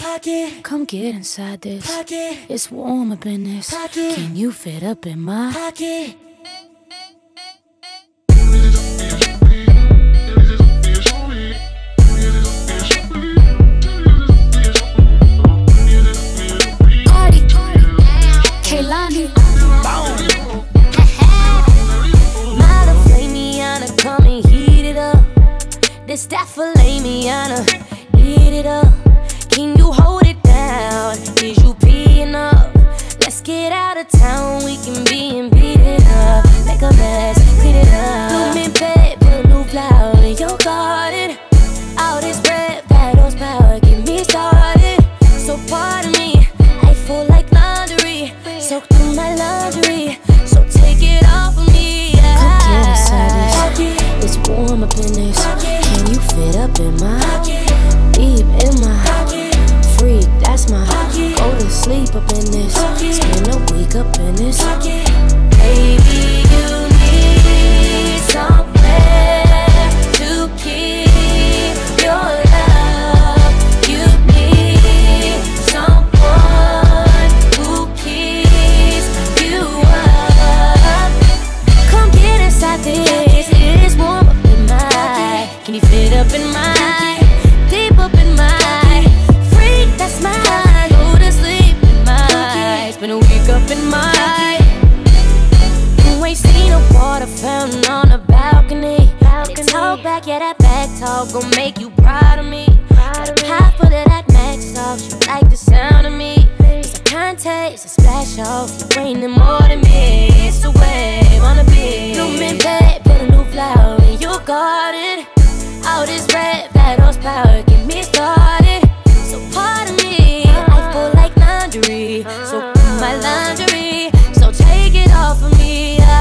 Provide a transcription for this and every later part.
pocket. Come get inside this Pocket. It's warm up in this Pocket. Can you fit up in my Pocket. party? Kehlani. Mala Flamiana, come and heat it up. This that Flamiana, eat it up. Can you hold it down? Is you peeing up? Let's get out of town, we can be and beat it up. Make a mess, clean it up. Bloom in bed, put a new flower in your garden. All this red, bad horsepower, get me started. So pardon me, I feel like laundry. Soak through my laundry, so take it off of me. Come get inside this It's warm up in this Can you fit up in my deep in my freak? That's my go to sleep up in this Spend a week up in this Baby, you need somewhere to keep your love. You need someone who keeps you up. Come get inside this, it is warm up in my. Can you fit up in my, deep up in my freak? That's mine. Go to sleep in my, spend a week up in my. You ain't seen a water fountain on a balcony. They talk back, yeah, that back talk gon' make you proud of me. Got a pop full of that max sauce, you like the sound of me. It's a contest, a splash off, you ain't no more than me. It's a wave on the beach. Bloom in bed, put a new flower in your garden. All this red, bad horsepower, get me started. So pardon me, I feel like laundry. So my laundry, so take it off of me.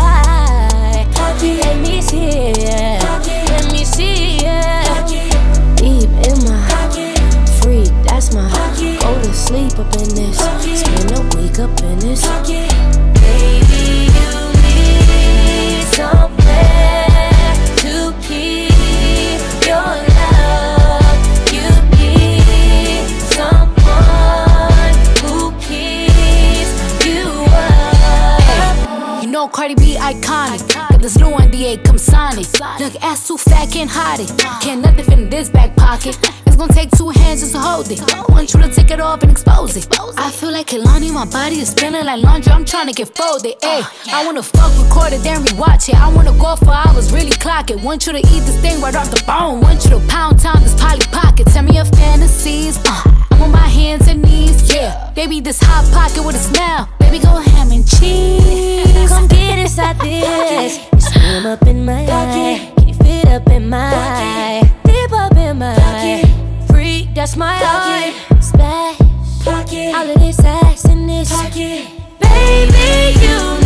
Let me see it, let me see it. Deep in my freak, that's my go to sleep up in this Spend a week up in this Baby, you need somewhere to keep your love. You need someone who keeps you up. You know Cardi B iconic. Got this new NDA, come sign it. Look, ass too fat, can't hide it. Can't nothing fit in this back pocket. It's gonna take 2 hands just to hold it. I want you to take it off and expose it. I feel like Kehlani, my body is spinning like laundry. I'm trying to get folded. Ayy, I wanna fuck, record it, then rewatch it. I wanna go for hours, really clock it. Want you to eat this thing right off the bone. Want you to pound town this Polly Pocket. Tell me your fantasies. I'm on my hands and knees, yeah. Baby, this hot pocket with a smell. Baby, go ham and cheese. Come get inside this. Swim up in my eye. Can you fit up in my deep up in my freak? That's my eye. Splash. All of this ass in this. Baby, you